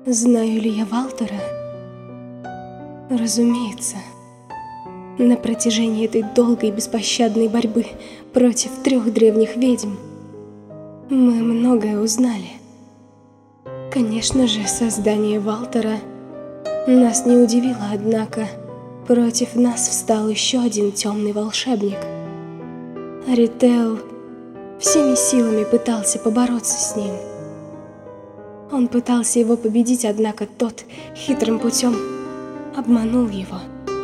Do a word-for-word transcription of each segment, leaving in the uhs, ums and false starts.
Знаю ли я Валтера? Разумеется. На протяжении этой долгой беспощадной борьбы против трех древних ведьм мы многое узнали. Конечно же, создание Валтера нас не удивило, однако против нас встал еще один темный волшебник. Арител всеми силами пытался побороться с ним. Он пытался его победить, однако тот хитрым путем обманул его.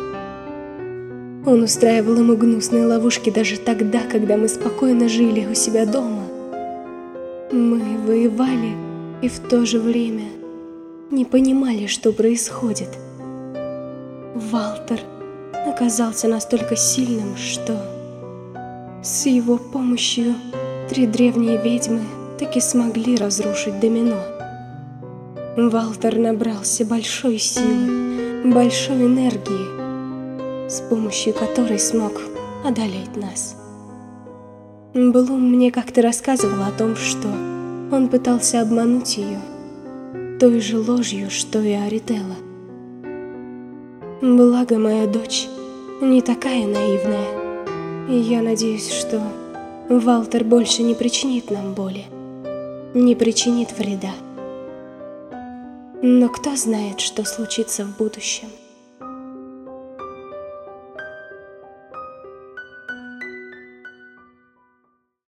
Он устраивал ему гнусные ловушки даже тогда, когда мы спокойно жили у себя дома. Мы воевали и в то же время не понимали, что происходит. Валтер оказался настолько сильным, что с его помощью три древние ведьмы таки смогли разрушить домино. Валтер набрался большой силы, большой энергии, с помощью которой смог одолеть нас. Блум мне как-то рассказывал о том, что он пытался обмануть ее той же ложью, что и Арителла. Благо, моя дочь не такая наивная, и я надеюсь, что Валтер больше не причинит нам боли, не причинит вреда. Но кто знает, что случится в будущем.